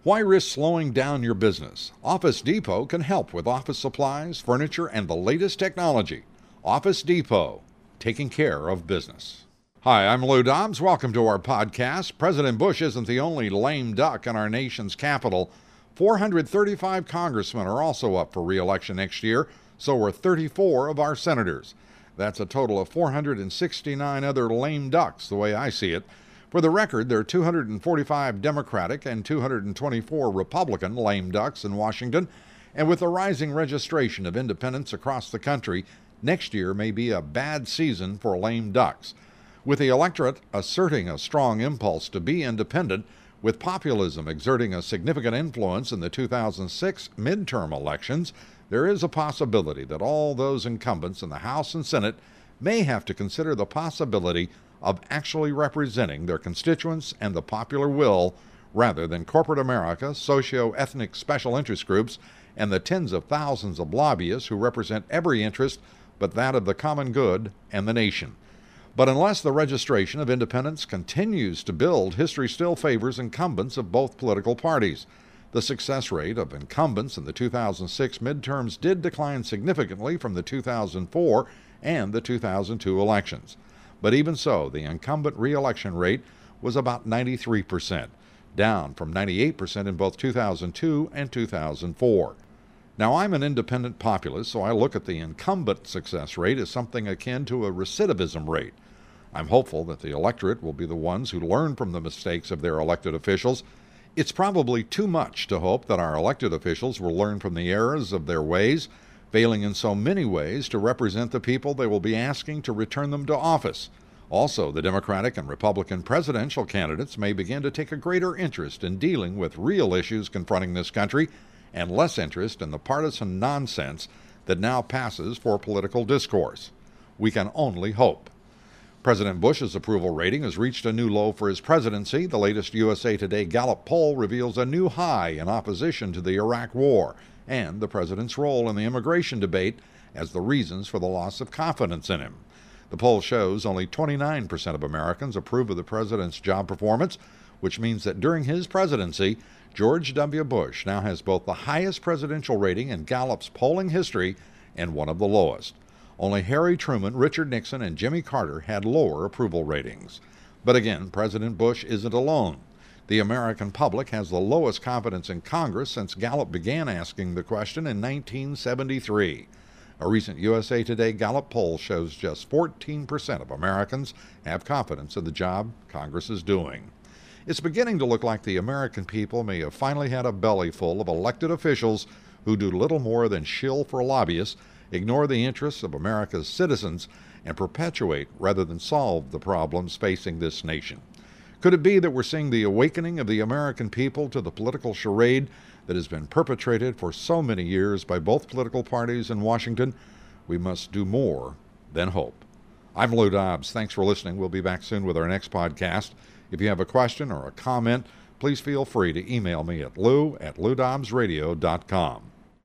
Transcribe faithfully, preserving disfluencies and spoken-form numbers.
Why risk slowing down your business? Office Depot can help with office supplies, furniture, and the latest technology. Office Depot, taking care of business. Hi, I'm Lou Dobbs. Welcome to our podcast. President Bush isn't the only lame duck in our nation's capital. four hundred thirty-five congressmen are also up for re-election next year, so are thirty-four of our senators. That's a total of four hundred sixty-nine other lame ducks, the way I see it. For the record, there are two hundred forty-five Democratic and two hundred twenty-four Republican lame ducks in Washington, and with the rising registration of independents across the country, next year may be a bad season for lame ducks. With the electorate asserting a strong impulse to be independent, with populism exerting a significant influence in the two thousand six midterm elections, there is a possibility that all those incumbents in the House and Senate may have to consider the possibility of actually representing their constituents and the popular will rather than corporate America, socio-ethnic special interest groups, and the tens of thousands of lobbyists who represent every interest but that of the common good and the nation. But unless the registration of independents continues to build, history still favors incumbents of both political parties. The success rate of incumbents in the two thousand six midterms did decline significantly from the two thousand four and the two thousand two elections. But even so, the incumbent re-election rate was about ninety-three percent, down from ninety-eight percent in both two thousand two and two thousand four. Now, I'm an independent populist, so I look at the incumbent success rate as something akin to a recidivism rate. I'm hopeful that the electorate will be the ones who learn from the mistakes of their elected officials. It's probably too much to hope that our elected officials will learn from the errors of their ways, failing in so many ways to represent the people they will be asking to return them to office. Also, the Democratic and Republican presidential candidates may begin to take a greater interest in dealing with real issues confronting this country and less interest in the partisan nonsense that now passes for political discourse. We can only hope. President Bush's approval rating has reached a new low for his presidency. The latest U S A Today Gallup poll reveals a new high in opposition to the Iraq War and the president's role in the immigration debate as the reasons for the loss of confidence in him. The poll shows only twenty-nine percent of Americans approve of the president's job performance, which means that during his presidency, George W. Bush now has both the highest presidential rating in Gallup's polling history and one of the lowest. Only Harry Truman, Richard Nixon, and Jimmy Carter had lower approval ratings. But again, President Bush isn't alone. The American public has the lowest confidence in Congress since Gallup began asking the question in nineteen seventy-three. A recent U S A Today Gallup poll shows just fourteen percent of Americans have confidence in the job Congress is doing. It's beginning to look like the American people may have finally had a belly full of elected officials who do little more than shill for lobbyists, ignore the interests of America's citizens, and perpetuate rather than solve the problems facing this nation. Could it be that we're seeing the awakening of the American people to the political charade that has been perpetrated for so many years by both political parties in Washington? We must do more than hope. I'm Lou Dobbs. Thanks for listening. We'll be back soon with our next podcast. If you have a question or a comment, please feel free to email me at lou at lou dobbs radio dot com.